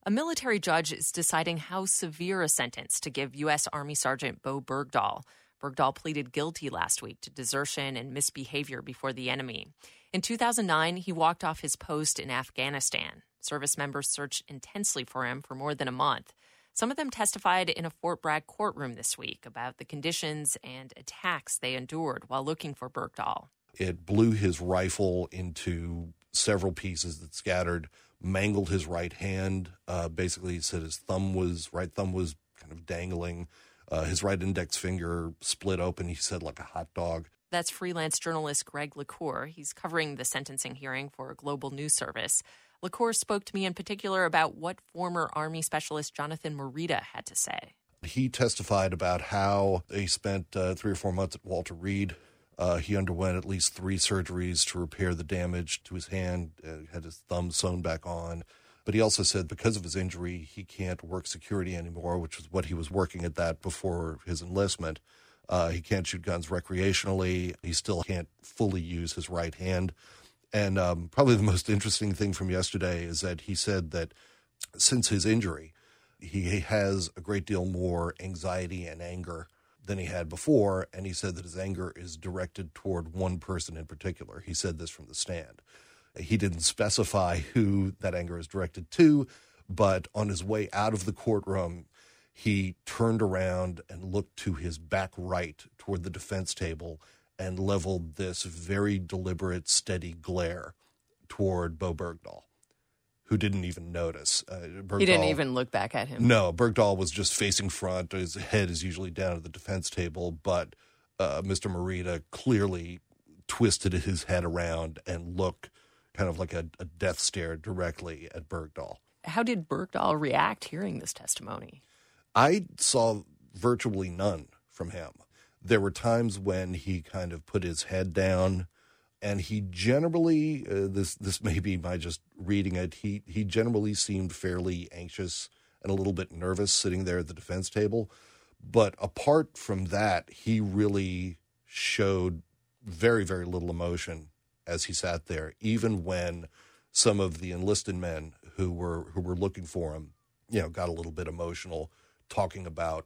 A military judge is deciding how severe a sentence to give U.S. Army Sergeant Bowe Bergdahl. Bergdahl pleaded guilty last week to desertion and misbehavior before the enemy. In 2009, he walked off his post in Afghanistan. Service members searched intensely for him for more than a month. Some of them testified in a Fort Bragg courtroom this week about the conditions and attacks they endured while looking for Bergdahl. It blew his rifle into several pieces that scattered, mangled his right hand. Basically, he said his right thumb was kind of dangling. His right index finger split open, he said, like a hot dog. That's freelance journalist Greg LaCour. He's covering the sentencing hearing for a global news service. LaCour spoke to me in particular about what former Army Specialist Jonathan Morita had to say. He testified about how he spent 3 or 4 months at Walter Reed. He underwent at least 3 surgeries to repair the damage to his hand, had his thumb sewn back on. But he also said because of his injury, he can't work security anymore, which was what he was working at that before his enlistment. He can't shoot guns recreationally. He still can't fully use his right hand. And probably the most interesting thing from yesterday is that he said that since his injury, he has a great deal more anxiety and anger than he had before. And he said that his anger is directed toward one person in particular. He said this from the stand. He didn't specify who that anger is directed to, but on his way out of the courtroom, he turned around and looked to his back right toward the defense table and leveled this very deliberate, steady glare toward Bowe Bergdahl, who didn't even notice. He didn't even look back at him. No, Bergdahl was just facing front. His head is usually down at the defense table, but Mr. Morita clearly twisted his head around and looked kind of like a death stare directly at Bergdahl. How did Bergdahl react hearing this testimony? I saw virtually none from him. There were times when he kind of put his head down, and he generally, this may be my just reading it, he generally seemed fairly anxious and a little bit nervous sitting there at the defense table. But apart from that, he really showed very, very little emotion as he sat there, even when some of the enlisted men who were looking for him, got a little bit emotional, talking about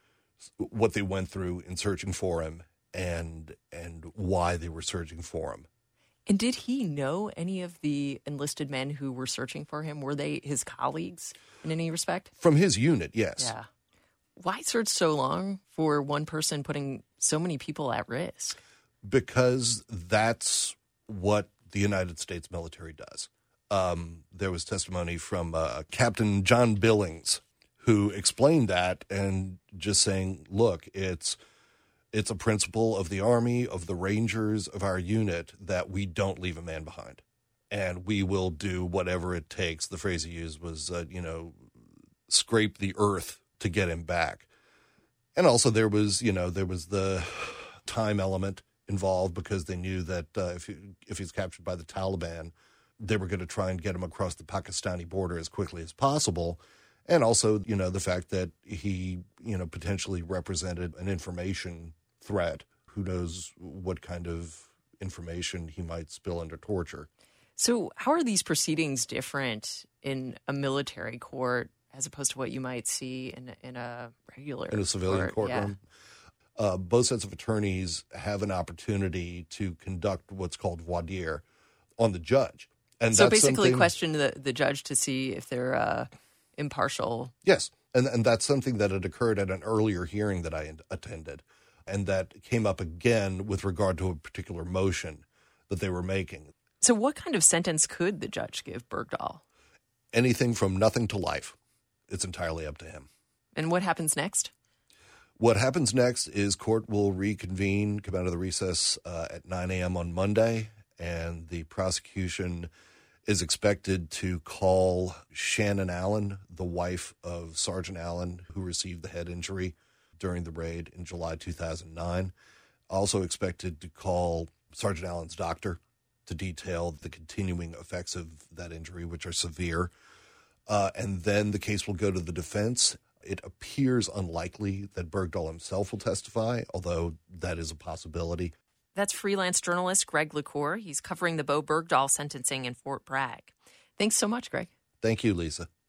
what they went through in searching for him and why they were searching for him. And did he know any of the enlisted men who were searching for him? Were they his colleagues in any respect? From his unit, yes. Yeah. Why search so long for one person putting so many people at risk? Because that's what the United States military does. There was testimony from Captain John Billings, who explained that and just saying, look, it's a principle of the Army, of the Rangers, of our unit, that we don't leave a man behind. And we will do whatever it takes. The phrase he used was, scrape the earth to get him back. And also there was the time element involved because they knew that if he's captured by the Taliban, they were going to try and get him across the Pakistani border as quickly as possible. And also, the fact that he, potentially represented an information threat. Who knows what kind of information he might spill under torture. So how are these proceedings different in a military court as opposed to what you might see in a regular in a civilian courtroom? Yeah. Both sets of attorneys have an opportunity to conduct what's called voir dire on the judge. And so basically question the judge to see if they're impartial. Yes, and that's something that had occurred at an earlier hearing that I attended, and that came up again with regard to a particular motion that they were making. So what kind of sentence could the judge give Bergdahl? Anything from nothing to life. It's entirely up to him. And what happens next? What happens next is court will reconvene, come out of the recess at 9 a.m. on Monday, and the prosecution is expected to call Shannon Allen, the wife of Sergeant Allen, who received the head injury during the raid in July 2009. Also expected to call Sergeant Allen's doctor to detail the continuing effects of that injury, which are severe. And then the case will go to the defense. It appears unlikely that Bergdahl himself will testify, although that is a possibility. That's freelance journalist Greg LaCour. He's covering the Bowe Bergdahl sentencing in Fort Bragg. Thanks so much, Greg. Thank you, Lisa.